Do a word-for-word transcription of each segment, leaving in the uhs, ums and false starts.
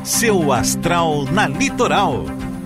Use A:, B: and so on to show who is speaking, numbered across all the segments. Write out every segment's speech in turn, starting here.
A: Seu astral na Litoral.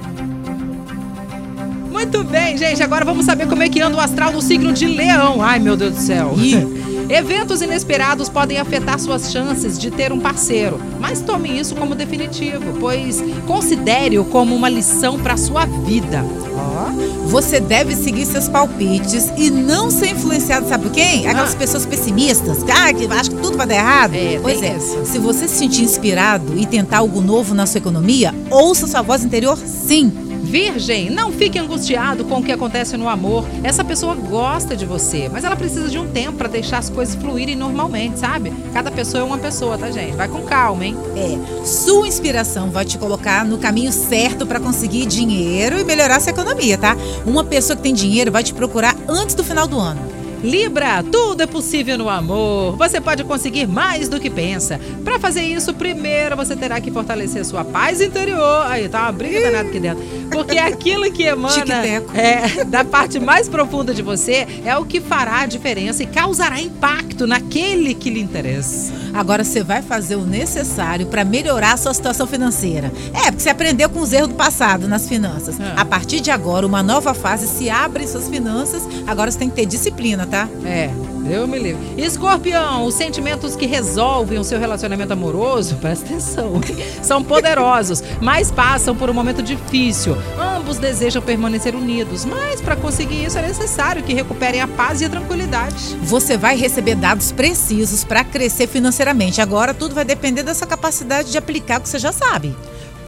B: Muito bem, gente. Agora vamos saber como é que anda o astral do signo de Leão. Ai, meu Deus do céu. Eventos inesperados podem afetar suas chances de ter um parceiro, mas tome isso como definitivo, pois considere-o como uma lição para sua vida.
C: Ó, você deve seguir seus palpites e não ser influenciado, sabe por quem? Aquelas ah. pessoas pessimistas, ah, que acham que tudo vai dar errado.
B: É,
C: pois é,
B: isso.
C: Se você se sentir inspirado e tentar algo novo na sua economia, ouça sua voz interior, sim.
B: Virgem, não fique angustiado com o que acontece no amor. Essa pessoa gosta de você, mas ela precisa de um tempo para deixar as coisas fluírem normalmente, sabe? Cada pessoa é uma pessoa, tá, gente? Vai com calma, hein?
C: É, sua inspiração vai te colocar no caminho certo para conseguir dinheiro e melhorar sua economia, tá? Uma pessoa que tem dinheiro vai te procurar antes do final do ano.
B: Libra, tudo é possível no amor. Você pode conseguir mais do que pensa. Para fazer isso, primeiro você terá que fortalecer sua paz interior. Aí, tá uma briga danada aqui dentro. Porque aquilo que emana é, da parte mais profunda de você é o que fará a diferença e causará impacto naquele que lhe interessa.
C: Agora você vai fazer o necessário para melhorar a sua situação financeira. É, porque você aprendeu com os erros do passado nas finanças. Ah. A partir de agora, uma nova fase se abre em suas finanças. Agora você tem que ter disciplina, tá?
B: É, eu me livre. Escorpião, os sentimentos que resolvem o seu relacionamento amoroso, presta atenção, são poderosos, mas passam por um momento difícil. Ambos desejam permanecer unidos, mas para conseguir isso é necessário que recuperem a paz e a tranquilidade.
C: Você vai receber dados precisos para crescer financeiramente. Agora tudo vai depender da sua capacidade de aplicar o que você já sabe.